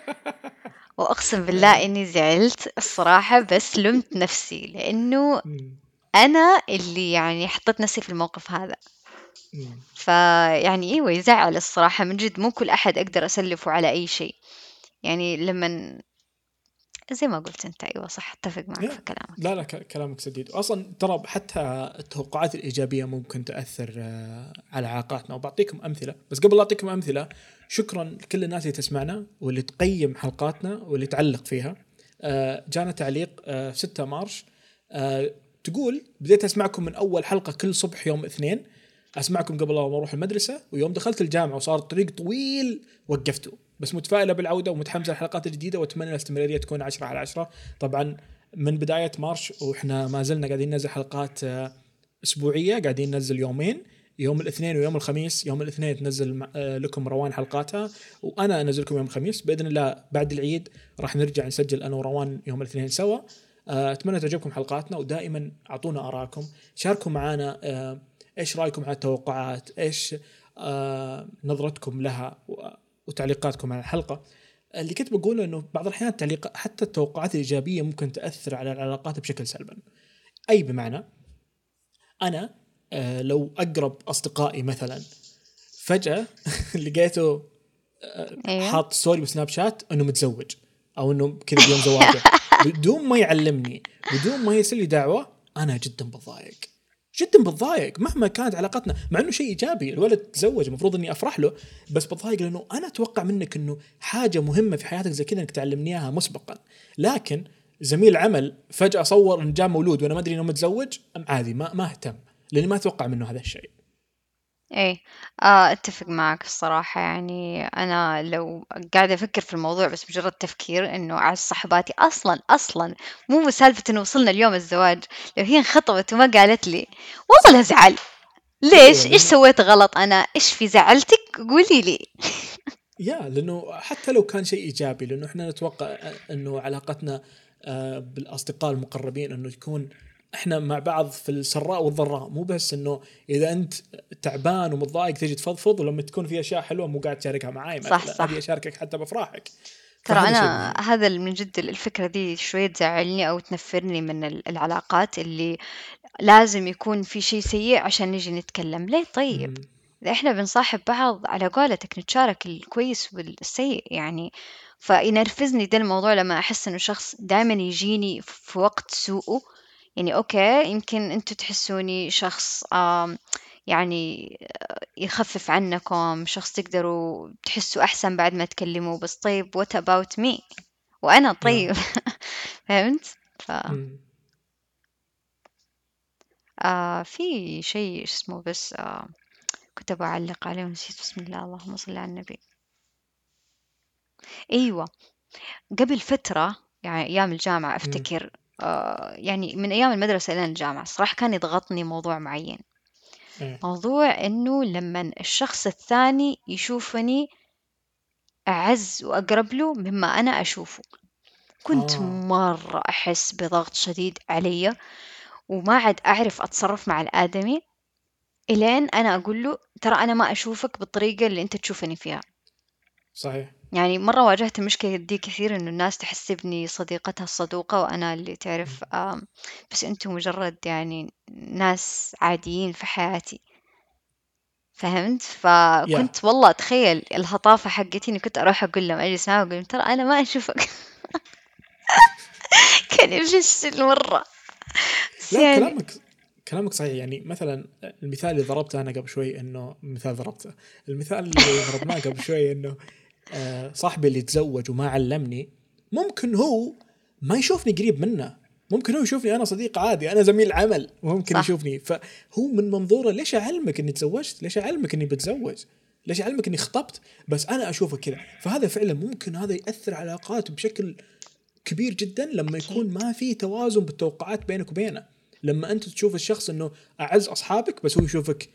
وأقسم بالله إيه. إني زعلت الصراحة، بس لمت نفسي لأنه مم. أنا اللي يعني حطيت نفسي في الموقف هذا. مم. فيعني إيوه يزعل الصراحة من جد، مو كل أحد أقدر أسلفه على أي شيء. يعني لمن زي ما قلت أنت، أيوة صح، أتفق معك في إيه. كلامك. لا لا، كلامك سديد. اصلا ترى حتى التوقعات الايجابيه ممكن تاثر على علاقاتنا، وبعطيكم امثله. بس قبل لا اعطيكم امثله، شكرا لكل الناس اللي تسمعنا واللي تقيم حلقاتنا واللي تعلق فيها. جانا تعليق في 6 مارش، تقول بديت اسمعكم من اول حلقه كل صبح يوم اثنين، اسمعكم قبل ما اروح المدرسه، ويوم دخلت الجامعه وصار الطريق طويل وقفتوا، بس متفائله بالعوده ومتحمسه للحلقات الجديده، واتمنى الاستمراريه تكون 10/10. طبعا من بدايه مارش واحنا ما زلنا قاعدين ننزل حلقات اسبوعيه، قاعدين ننزل يومين، يوم الاثنين ويوم الخميس. يوم الاثنين تنزل لكم روان حلقاتها، وانا انزلكم يوم الخميس باذن الله. بعد العيد راح نرجع نسجل انا وروان يوم الاثنين سوا. اتمنى تعجبكم حلقاتنا، ودائما اعطونا ارائكم، شاركوا معنا ايش رايكم على التوقعات، ايش نظرتكم لها وتعليقاتكم على الحلقه. اللي كنت بقوله انه بعض الاحيان التعليق حتى التوقعات الايجابيه ممكن تاثر على العلاقات بشكل سلبا. اي بمعنى، انا لو اقرب اصدقائي مثلا فجاه لقيته أيوة. حاط ستوري بسناب شات انه متزوج، او انه كذا بيوم زواجه، بدون ما يعلمني، بدون ما يرسل لي دعوه، انا جدا بتضايق، جدا بتضايق مهما كانت علاقتنا، مع انه شيء ايجابي، الولد تزوج المفروض اني افرح له. بس بتضايق لانه انا اتوقع منك انه حاجه مهمه في حياتك زي كذا انك تعلمني اياها مسبقا. لكن زميل عمل فجاه صور ان جاء مولود وانا ما ادري انه متزوج، عادي، ما اهتم، لاني ما اتوقع منه هذا الشيء. إيه أتفق معك الصراحة. يعني أنا لو قاعدة أفكر في الموضوع بس مجرد تفكير إنه أعز صحباتي أصلا مو مسالفة إنه وصلنا اليوم الزواج، لو هي انخطبت وما قالت لي والله صح. لازعل. ايوه ليش؟ إيش لانه سويت غلط أنا؟ إيش في زعلتك؟ قولي لي. لانه حتى لو كان شيء ايجابي، لانه احنا نتوقع انه علاقتنا بالاصدقاء المقربين انه تكون احنا مع بعض في السراء والضراء، مو بس انه اذا انت تعبان ومتضايق تجي تفضفض، ولما تكون في اشياء حلوه مو قاعد تشاركها معاي صح مثلا، ابي صح. اشاركك حتى بافراحك. ترى فهذا شيء أنا مهم. هذا من جد الفكرة دي شوية تزعلني أو تنفرني من العلاقات اللي لازم يكون في شيء سيء عشان نجي نتكلم. ليه طيب؟ مم. إحنا بنصاحب بعض على قولتك، نتشارك الكويس والسيء يعني. فينرفزني ده الموضوع لما أحس إنه شخص دايما يجيني في وقت سوءه. يعني أوكي، يمكن أنتوا تحسوني شخص يعني يخفف عنكم، شخص تقدروا تحسوا أحسن بعد ما تكلموا، بس طيب what about me؟ وأنا آه. طيب فهمت؟ مم. في شيء اسمه بس كنت بعلق عليه ونسيت. بسم الله اللهم صل على النبي. أيوة، قبل فترة يعني أيام الجامعة مم. أفتكر، يعني من أيام المدرسة إلى الجامعة صراحة كان يضغطني موضوع معين. إيه. موضوع إنه لما الشخص الثاني يشوفني أعز وأقرب له مما أنا أشوفه، كنت اه مرة أحس بضغط شديد علي، وما عاد أعرف أتصرف مع الآدمي، إلين أنا أقول له ترى أنا ما أشوفك بالطريقة اللي أنت تشوفني فيها. صحيح. يعني مرة واجهت المشكلة دي كثير، إنه الناس تحسبني صديقتها الصدوقة وأنا اللي تعرف مم. بس أنتم مجرد يعني ناس عاديين في حياتي. فهمت؟ يا فكنت والله أتخيل الهطافة حقتي إني كنت أروح أقول لهم، أجلس معاهم أقول لهم ترى أنا ما أشوفك. كان يفشل مرة، بس لا، يعني. كلامك صحيح. يعني مثلا المثال اللي ضربته انا قبل شوي، انه المثال اللي ضربناه قبل شوي انه صاحبي اللي تزوج وما علمني، ممكن هو ما يشوفني قريب منه، ممكن هو يشوفني انا صديق عادي، انا زميل عمل، ممكن صح. يشوفني. فهو من منظوره ليش اعلمك اني تزوجت، ليش اعلمك اني بتزوج، ليش اعلمك اني خطبت، بس انا اشوفك كذا. فهذا فعلا ممكن هذا ياثر على العلاقات بشكل كبير جدا، لما أكيد. يكون ما في توازن بالتوقعات بينك وبينه. لما انت تشوف الشخص انه اعز اصحابك، بس هو يشوفك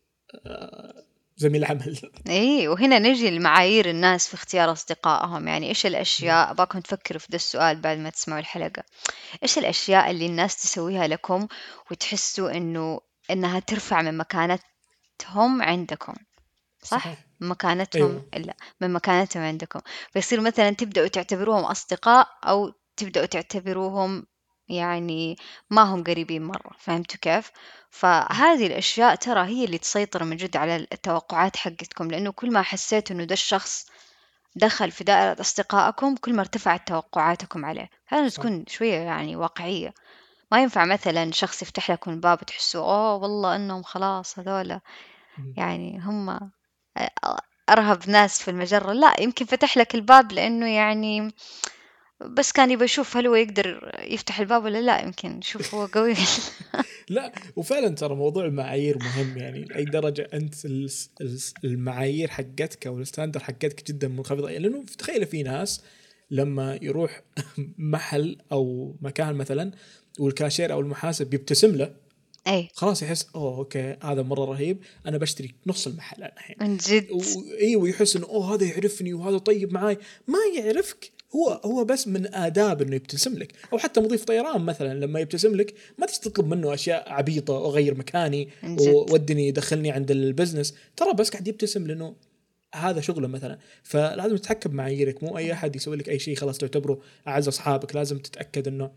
زميل عمل. إيه، وهنا نجي لمعايير الناس في اختيار أصدقائهم. يعني إيش الأشياء، أباكم تفكروا في ده السؤال بعد ما تسمعوا الحلقة. إيش الأشياء اللي الناس تسويها لكم وتحسوا إنها ترفع من مكانتهم عندكم؟ صح؟ صحيح. من مكانتهم، ايوه. لا، من مكانتهم عندكم. فيصير مثلا تبدأوا تعتبروهم أصدقاء، أو تبدأوا تعتبروهم يعني ما هم قريبين مرة. فهمتوا كيف؟ فهذه الأشياء ترى هي اللي تسيطر من جد على التوقعات حقتكم، لأنه كل ما حسيتوا إنه ده الشخص دخل في دائرة أصدقائكم، كل ما ارتفعت توقعاتكم عليه. هذا صح. تكون شوية يعني واقعية. ما ينفع مثلا شخص يفتح لكم الباب وتحسوا أوه والله إنهم خلاص هذولا مم. يعني هم أرهب ناس في المجرة. لا، يمكن فتح لك الباب لأنه يعني بس كان يبغى يشوف هل هو يقدر يفتح الباب ولا لا، يمكن يشوف هو قوي. لا، وفعلا ترى موضوع المعايير مهم. يعني لاي درجه انت المعايير حقتك او الستاندر حقتك جدا منخفضه. لانه تخيل في ناس لما يروح محل او مكان مثلا، والكاشير او المحاسب بيبتسم له، أي، خلاص يحس اوه اوكي هذا مره رهيب، انا بشتري نص المحل أنا الحين. من جد. ايوه، يحس انه اوه هذا يعرفني وهذا طيب معاي. ما يعرفك، هو بس من آداب انه يبتسم لك. او حتى مضيف طيران مثلا لما يبتسم لك، ما تجي تطلب منه اشياء عبيطه، واغير مكاني من جد. وودني دخلني عند البزنس، ترى بس قاعد يبتسم لانه هذا شغله مثلا. فلازم تتحكم بمعاييرك، مو اي احد يسوي لك اي شيء خلاص تعتبره اعز اصحابك. لازم تتاكد انه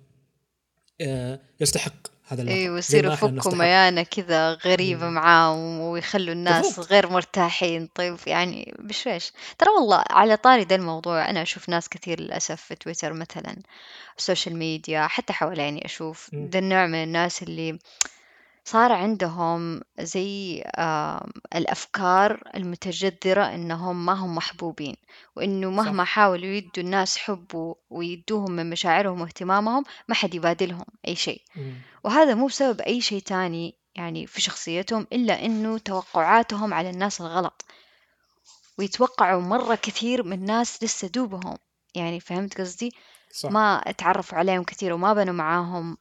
يستحق هذا اي، اللقب زي ويصيروا ما احنا يفكوا نستحق. ميانة كذا غريبة مم. معاهم ويخلوا الناس بالضبط. غير مرتاحين. طيب يعني بشويش. ترى والله على طاري ده الموضوع، أنا أشوف ناس كثير للأسف في تويتر مثلا، السوشيال ميديا، حتى حواليني أشوف مم. ده النوع من الناس اللي صار عندهم زي الأفكار المتجذرة إنهم ما هم محبوبين، وإنه مهما صح. حاولوا يدوا الناس حب ويدوهم من مشاعرهم واهتمامهم، ما حد يبادلهم أي شيء. مم. وهذا مو بسبب أي شيء تاني يعني في شخصيتهم، إلا إنه توقعاتهم على الناس الغلط، ويتوقعوا مرة كثير من ناس لسه دوبهم. يعني فهمت قصدي؟ صح. ما اتعرفوا عليهم كثير وما بنوا معاهم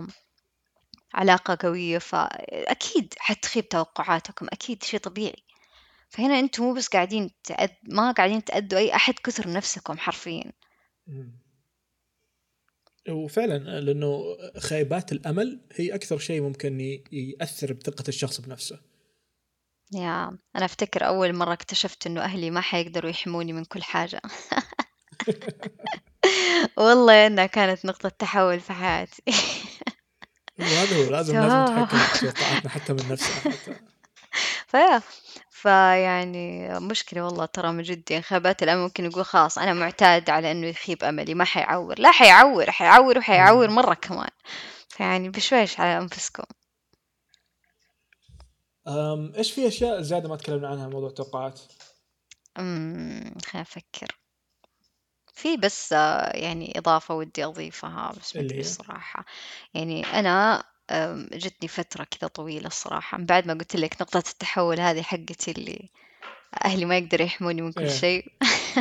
علاقة قوية، فأكيد حتخيب توقعاتكم، أكيد شيء طبيعي. فهنا أنتم مو بس قاعدين ما قاعدين تأذوا أي أحد، كثر نفسكم حرفيا. مم. وفعلا لأنه خيبات الأمل هي أكثر شيء ممكن يأثر بثقة الشخص بنفسه. أنا أفتكر أول مرة اكتشفت إنه أهلي ما حيقدروا يحموني من كل حاجة. والله إنها كانت نقطة تحول في حياتي. وهذا هو لازم آه. نتحكم بتوقعاتنا حتى من نفسنا حتى. فيا فيعني مشكلة والله ترى من جد، يعني خيبات الأمل ممكن يقول خلاص أنا معتاد على إنه يخيب أملي ما حيعور، لا حيعور، حيعور وحيعور مم. مرة كمان. فيعني بشويش على أنفسكم. إيش في أشياء زيادة ما تكلمنا عنها موضوع التوقعات؟ خليني أفكر. في بس يعني إضافة ودي أضيفها بس ما اللي أدري هي الصراحة. يعني أنا جتني فترة كذا طويلة الصراحة من بعد ما قلت لك نقطة التحول هذه حقتي اللي أهلي ما يقدروا يحموني من كل إيه. شيء.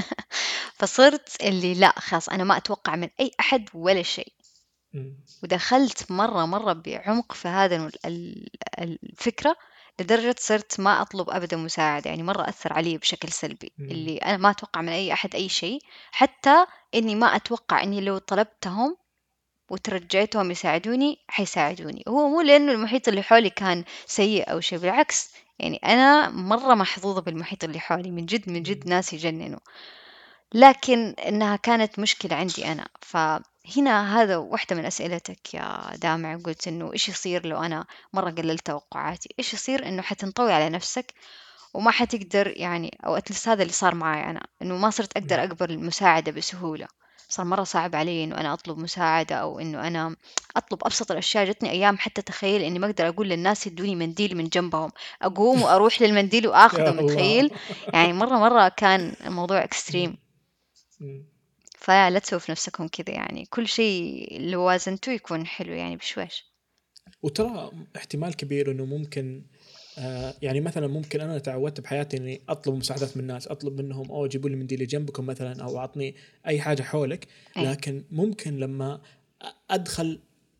فصرت اللي لأ خلاص أنا ما أتوقع من أي أحد ولا شيء. مم. ودخلت مرة بعمق في هذا الفكرة، لدرجة صرت ما أطلب أبدا مساعدة. يعني مرة أثر علي بشكل سلبي مم. اللي أنا ما أتوقع من أي أحد أي شيء، حتى إني ما أتوقع إني لو طلبتهم وترجيتهم يساعدوني حيساعدوني. هو مو لأنه المحيط اللي حولي كان سيء أو شيء، بالعكس. يعني أنا مرة محظوظة بالمحيط اللي حولي، من جد من جد مم. ناس يجننوا، لكن إنها كانت مشكلة عندي أنا. فهنا هذا واحدة من أسئلتك يا دامع، قلت إنه إيش يصير لو أنا مرة قللت توقعاتي. إيش يصير إنه حتنطوي على نفسك وما حتقدر، يعني أو أتلس هذا اللي صار معي أنا، إنه ما صرت مم. أقدر أقبل المساعدة بسهولة. صار مرة صعب علي إنه أنا أطلب مساعدة، أو إنه أنا أطلب أبسط الأشياء. جتني أيام حتى تخيل إني ما أقدر أقول للناس يدوني منديل من جنبهم، أقوم وأروح للمنديل وآخذه، يا الله. متخيل؟ يعني مرة كان الموضوع مم. إكستريم. مم. فلا تسووا في نفسكم كذا، يعني كل شيء لو وازنتوه يكون حلو يعني بشويش. وترى احتمال كبير انه ممكن يعني مثلا ممكن انا تعودت بحياتي اني اطلب مساعدات من الناس، اطلب منهم او جيبوا لي منديل جنبكم مثلا او اعطني اي حاجه حولك. ايه. لكن ممكن لما ادخل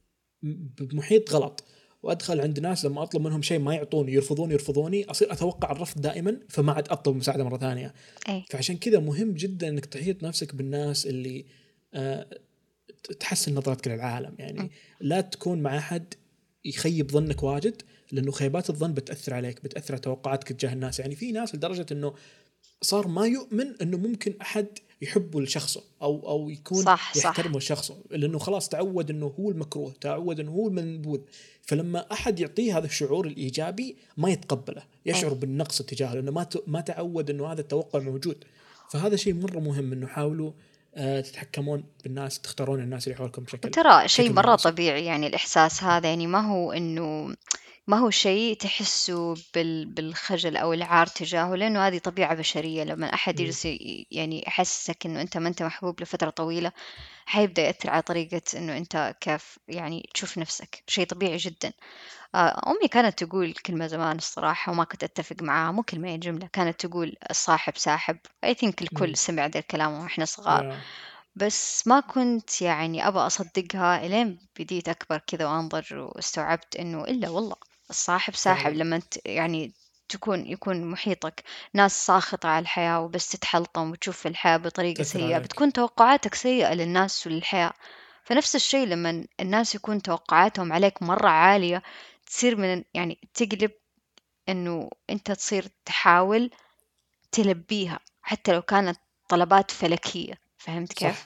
بمحيط غلط، وادخل عند ناس لما اطلب منهم شيء ما يعطوني، يرفضوني، اصير اتوقع الرفض دائما، فما عاد اطلب مساعده مره ثانيه. ايه. فعشان كذا مهم جدا انك تحيط نفسك بالناس اللي آه، تحسن نظرتك للعالم أم، يعني. لا تكون مع أحد يخيب ظنك واجد، لأنه خيبات الظن بتأثر عليك، بتأثر على توقعاتك تجاه الناس. يعني في ناس لدرجة أنه صار ما يؤمن أنه ممكن أحد يحبه لشخصه أو يكون صح. يحترمه لشخصه، لأنه خلاص تعود أنه هو المكروه، تعود أنه هو المنبوذ. فلما أحد يعطيه هذا الشعور الإيجابي ما يتقبله، ايه. يشعر بالنقص تجاهه، لأنه ما تعود أنه هذا التوقع موجود. فهذا شيء مرة مهم، أنه حاولوا تتحكمون بالناس، تختارون الناس اللي حولكم وترى شيء بشكل مرة مناسب. طبيعي يعني الإحساس هذا، يعني ما هو إنه ما هو شيء تحسه بالخجل أو العار تجاهه، لأنه هذه طبيعة بشرية. لما أحد مم. يجلس يعني يحسسك إنه أنت ما أنت محبوب لفترة طويلة، حيبدأ يأثر على طريقة إنه أنت كيف يعني تشوف نفسك. شيء طبيعي جدا. أمي كانت تقول كلمة زمان الصراحة وما كنت أتفق معاها، مو كلمة هي جملة، كانت تقول الصاحب ساحب. I think الكل مم. سمع ذا الكلام وإحنا صغار، يا بس ما كنت يعني أبى أصدقها إلين بديت أكبر كذا وأنضج، واستوعبت إنه إلا والله الصاحب ساحب. فعلا لما يعني يكون محيطك ناس ساخطة على الحياة وبس تتحلطم وتشوف الحياة بطريقة تأثر سيئة، عليك. بتكون توقعاتك سيئة للناس وللحياة. فنفس الشيء لما الناس يكون توقعاتهم عليك مرة عالية، تصير من يعني تقلب إنه أنت تصير تحاول تلبيها حتى لو كانت طلبات فلكية. فهمت كيف؟ صح.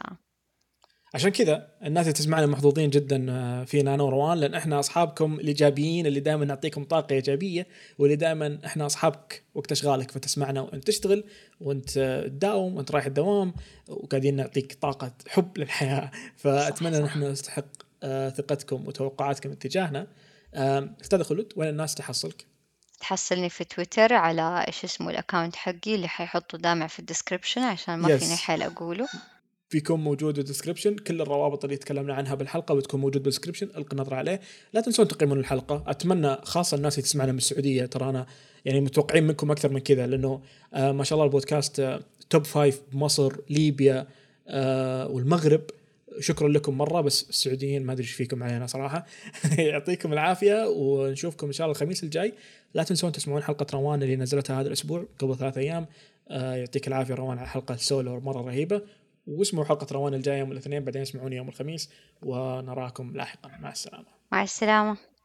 عشان كذا الناس اللي تسمعنا محظوظين جدا فينا انا وروان، لان احنا اصحابكم الايجابيين اللي دائما نعطيكم طاقه ايجابيه، واللي دائما احنا اصحابك وقت اشغالك، فتسمعنا وانت تشتغل، وانت تداوم، وانت رايح الدوام، وقاعدين نعطيك طاقه حب للحياه. فاتمنى ان صح. احنا نستحق ثقتكم وتوقعاتكم اتجاهنا. استاذ خلود، وين الناس تحصلك؟ تحصلني في تويتر على إيش اسمه الأكاونت حقي اللي حيحطه دامع في الديسكريبشن عشان ما فيني يس، حيل أقوله. بيكون موجود بالدسكربشن. كل الروابط اللي تكلمنا عنها بالحلقه بتكون موجود بالدسكربشن، القوا نظره عليه. لا تنسون تقيمون الحلقه. اتمنى خاصه الناس اللي تسمعنا من السعوديه، ترى انا يعني متوقعين منكم اكثر من كذا، لانه ما شاء الله البودكاست توب 5 بمصر، ليبيا والمغرب. شكرا لكم مره، بس السعوديين ما ادري ايش فيكم علينا صراحه. يعطيكم العافيه، ونشوفكم ان شاء الله الخميس الجاي. لا تنسون تسمعون حلقه روان اللي نزلتها هذا الاسبوع قبل 3 ايام. يعطيك العافيه روان على حلقه السولو مره رهيبه. واسمعوا حلقة روان الجاية يوم الاثنين، بعدين اسمعوني يوم الخميس، ونراكم لاحقا. مع السلامة. مع السلامة.